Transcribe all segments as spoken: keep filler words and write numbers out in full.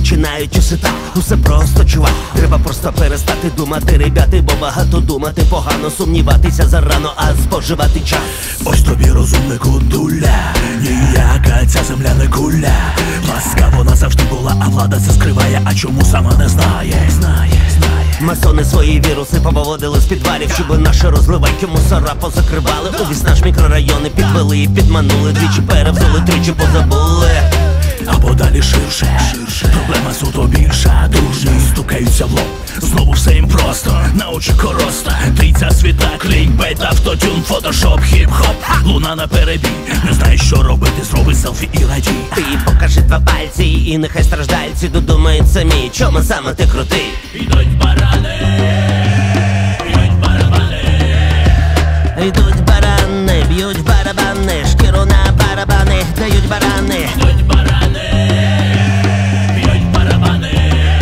починають усе так, усе просто, чувак. Треба просто перестати думати, ребята, бо багато думати погано, сумніватися зарано, а споживати час. Ось тобі, розумнику, дуля, ніяка ця земля не куля. Ласка вона завжди була, а влада це скриває, а чому сама не знає, знає, знає. Масони свої віруси повиводили з підвалів, щоби наші розливайки мусора позакривали. Увесь наш мікрорайони підвели і підманули, двічі перевзули, тричі позабули. Або далі ширше, ширше. Проблема суто більша, дружні стукаються в лоб. Знову все їм просто, на очі короста. Трійця світа, клікбейт, автотюн, фотошоп, хіп-хоп. Луна на перебій, не знаєш, що робити, зроби селфі і радій. Ти покажи два пальці, і нехай страждальці додумають самі, чому саме ти крутий. Ідуть барани, б'ють барабани. Йдуть барани, б'ють барабани, шкіру на барабани, дають барани. Ідуть барани, б'ють барабани.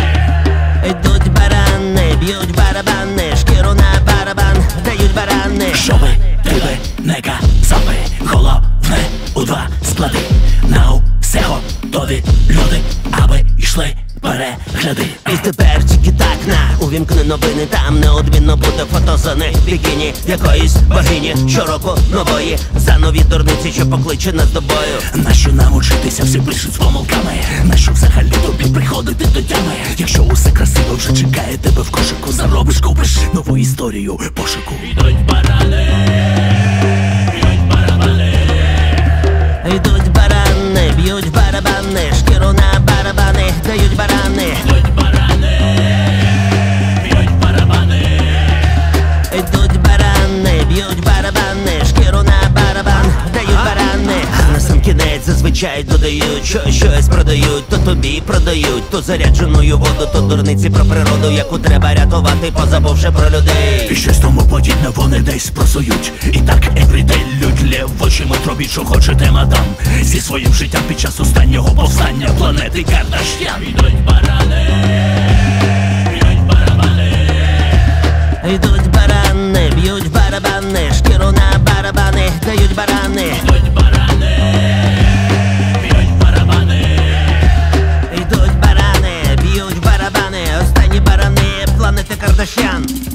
Йдуть барани, б'ють барабани, шкіру на барабан, дають барани. Щоби тебе не казали, головне у два склади. На усе готові люди, аби йшли перегляди. І тепер тільки так на увімкни новини, там неодмінно буде фото за них в бікіні якоїсь богині, щороку нової, за нові дурниці, що покличе нас до бою. Нащо нам учитися, всі пишуть з помилками? Нащо взагалі тобі приходити до тями? Якщо усе красиво вже чекає тебе в кошику, заробиш, купиш нову історію пошуку. Ідуть барани, б'ють барабани. Йдуть барани, б'ють барабани, шкіру на барабани, дають барани. Ідуть барани, б'ють барабани. Йдуть барани, б'ють барабани, шкіру на барабан, дають барани. На сам кінець зазвичай додають, що щось продають, то тобі продають, то зарядженою воду, то дурниці про природу, яку треба рятувати, позабувши про людей. І щось тому подібне вони десь просують. І так everyday людь лєв робіть, що хочете, мадам. Зі своїм життям під час останнього повстання планети Кардаш'ян. Ідуть барани, б'ють барабани. Йдуть барани, б'ють барабани, шкіру на барабани, дають барани. Ідуть барани, б'ють барабани. Йдуть барани, б'ють барабани, останні барани планети Кардаш'ян.